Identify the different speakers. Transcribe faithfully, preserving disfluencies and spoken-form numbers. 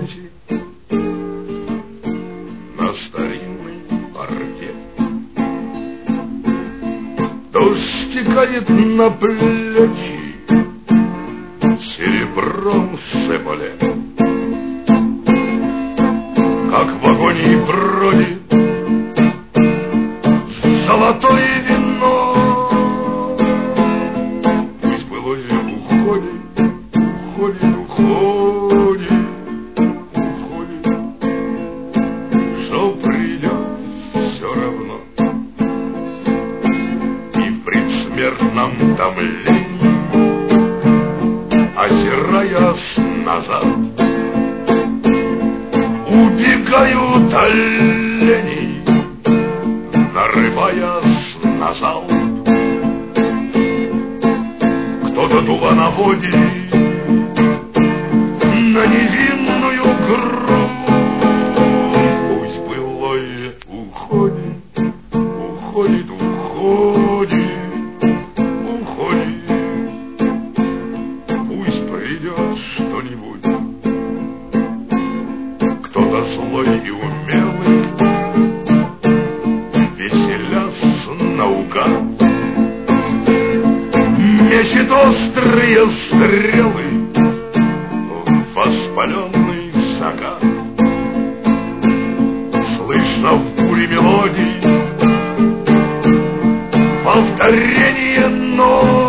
Speaker 1: ноте на старинной арфе. Дождь стекает на плечи, серебром сыпали, как в агонии бродит золотое вино. Пусть былое уходит, уходит, уходит, уходит, что придет все равно. И в предсмертном томлении, озираясь назад, убегают олени, нарываясь на залп. Кто-то дуло наводит на невинную кровь. Пусть былое уходит, уходит, уходит, уходит. Пусть придет что-нибудь, кто-то злой и умелый, веселясь наугад, мечет острые стрелы в воспаленный закат. Слышно в буре мелодий повторение нот.